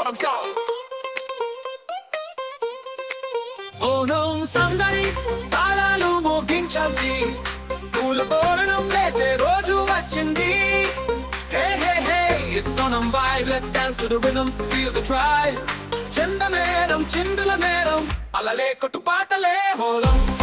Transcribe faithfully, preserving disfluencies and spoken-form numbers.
Sonam song. Onam సందడి తాళాలు మోగించాలి, పూల తోరణం వేసే రోజు వచ్చింది. Hey hey hey, it's Sonam vibe, let's dance to the rhythm, feel the tribe. చంద మేడం చిందుల మేడం అలలే కొట్టు పాటలే హోలం.